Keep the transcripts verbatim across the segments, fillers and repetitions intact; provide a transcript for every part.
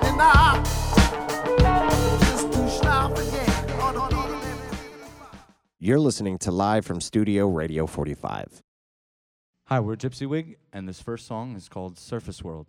You're listening to Live from Studio Radio forty-five. Hi, we're Gypsy Wig, and this first song is called Surface World.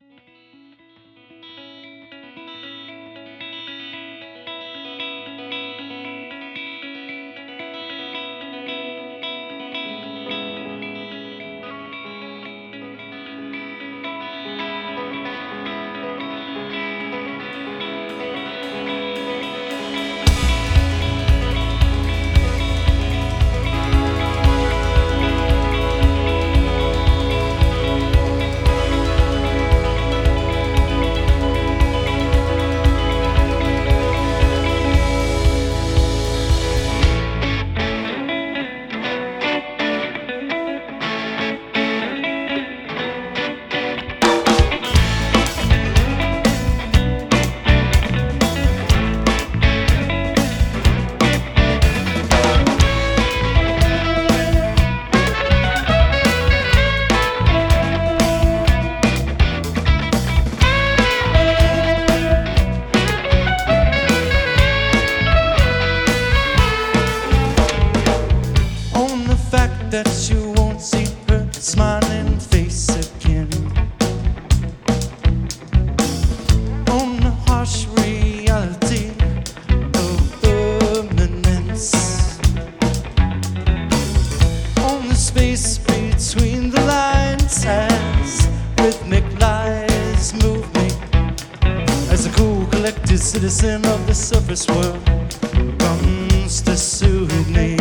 Citizen of the surface world comes to soothe me.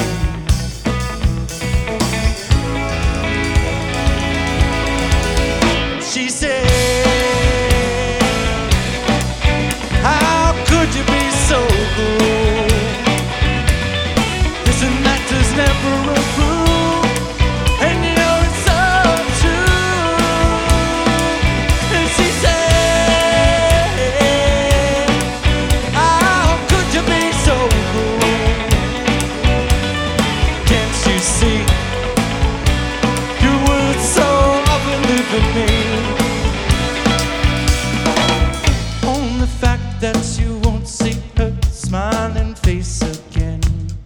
She said, how could you be so cruel? This and that does never approve, and you know it's so true. And she said, on the fact that you won't see her smiling face again,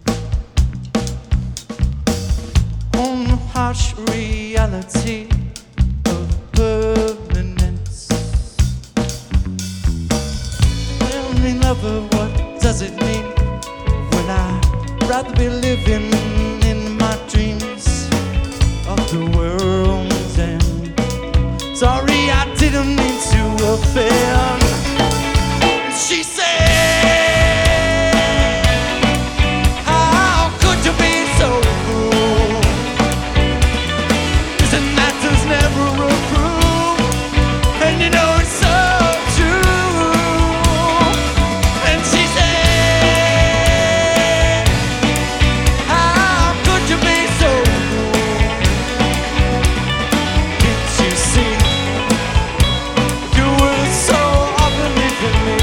on the harsh reality of permanence. Tell me, lover, what does it mean when I'd rather be living in my dreams of the world's end? Sorry, I didn't mean to offend. She said, how could you be so cruel? This and that does never approve, and you know it's so true. And she said, how could you be so cruel? Can't you see? You were so unbelieving me.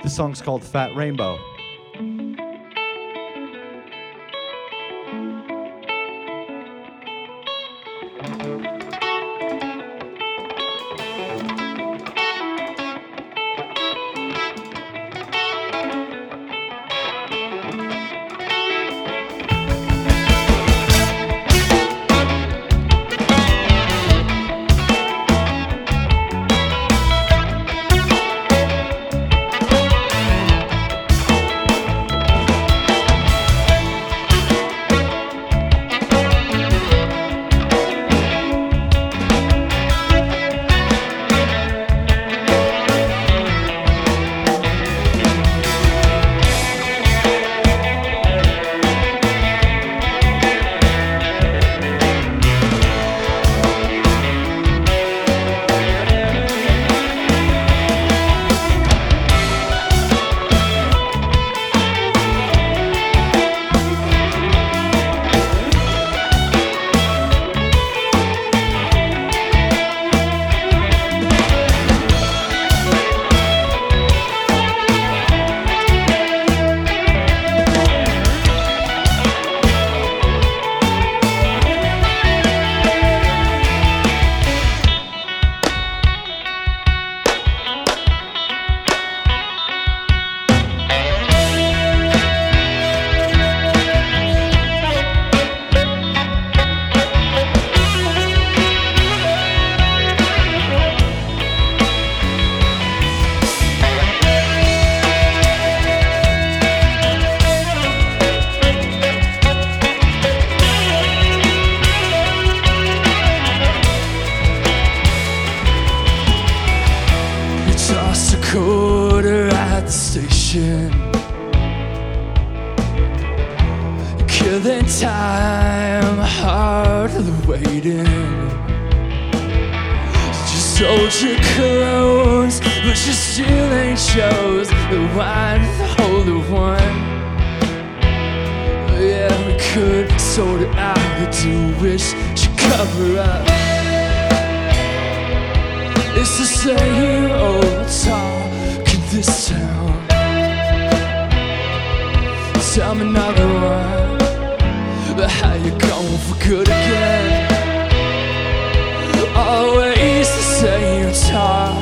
This song's called Fat Rainbow. Quarter at the station, killing time, hard of the waiting. You sold your clothes, but you still ain't chose the wine, the holy one. Yeah, we could sort it out, but do wish you cover up. It's the same old talk in this town. Tell me another one, but how you going for good again? Always the same talk.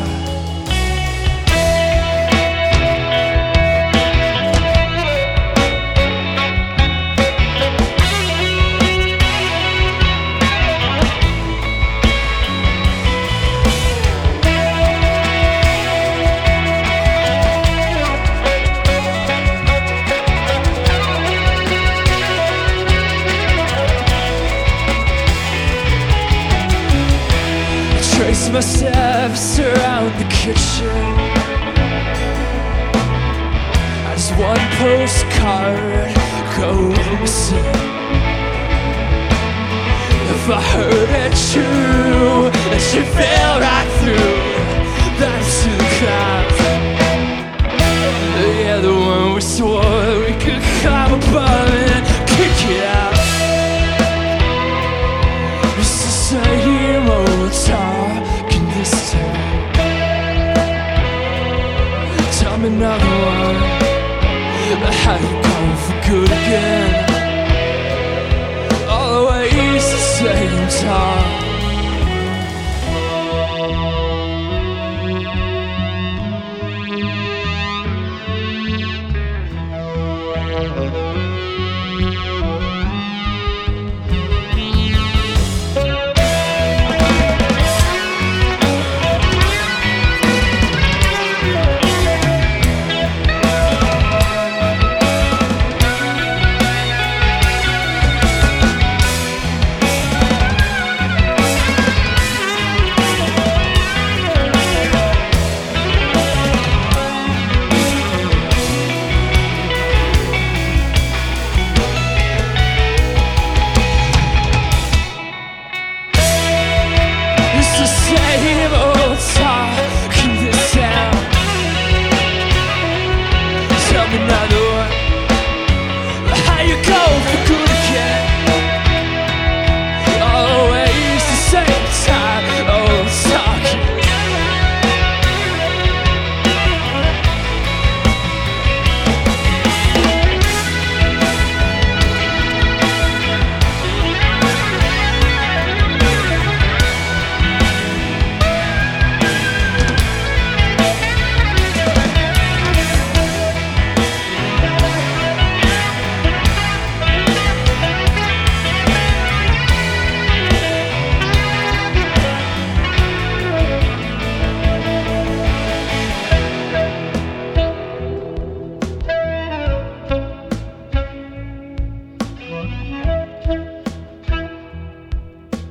Trace my steps around the kitchen. As one postcard goes in. If I heard it true, that she fell right through, back to the clouds. Yeah, the one we swore we could climb above and kick it out. It's the same old talk in this town. Tell me another one, how you going for good again? Always the same talk.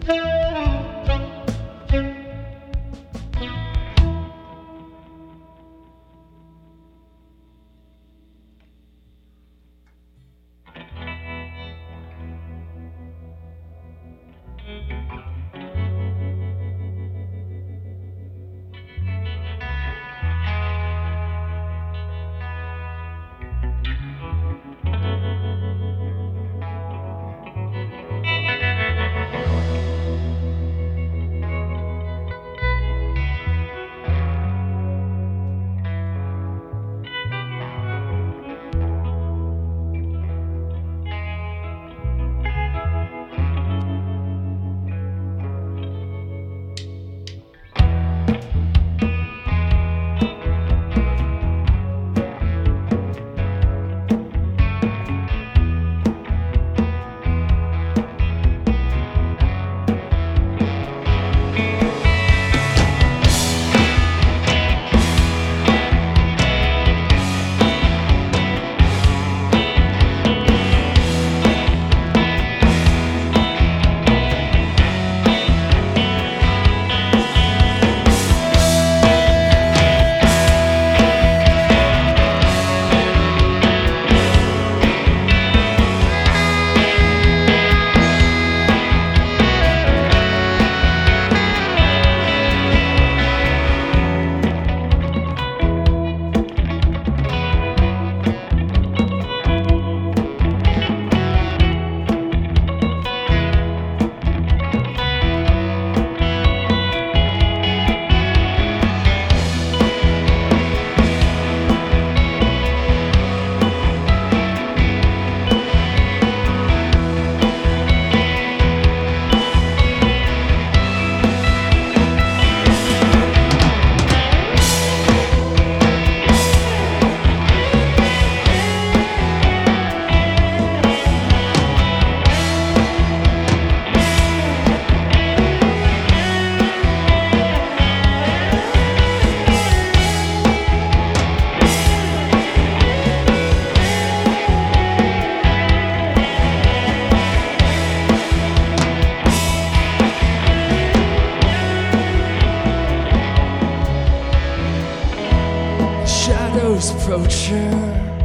approaching,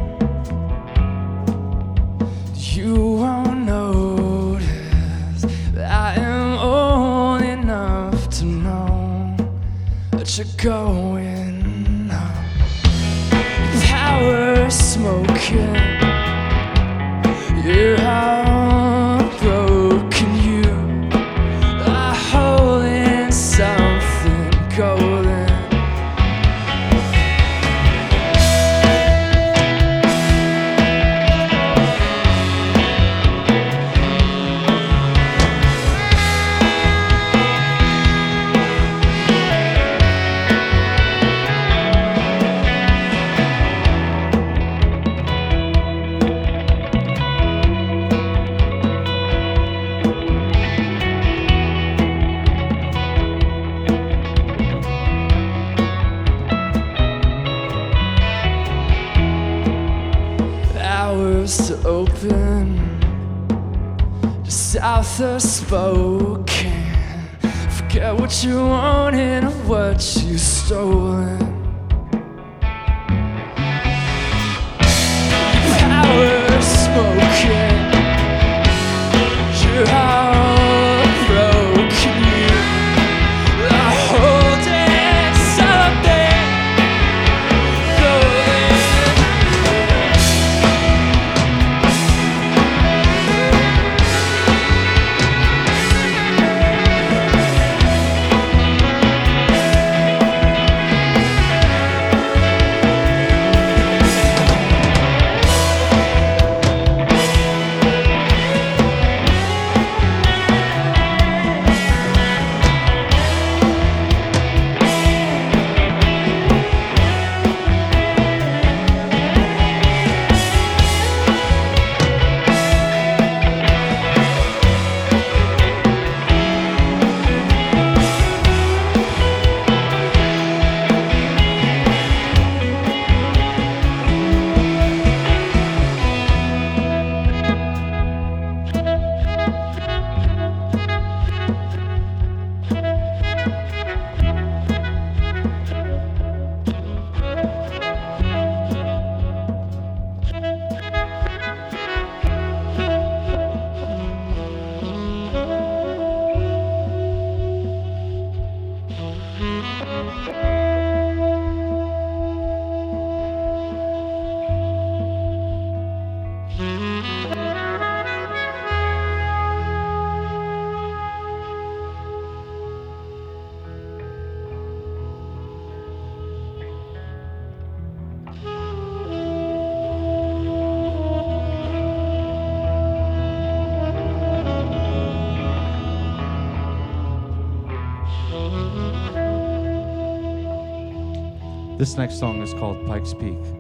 you won't notice that I am old enough to know that you're going up. Power smoking, you're heartbroken, you are holding something golden. Hours to open, just south of Spokane. Forget what you wanted or what you stolen. Power smoking, you're heartbroken, you are holding something golden. This next song is called Pikes Peak.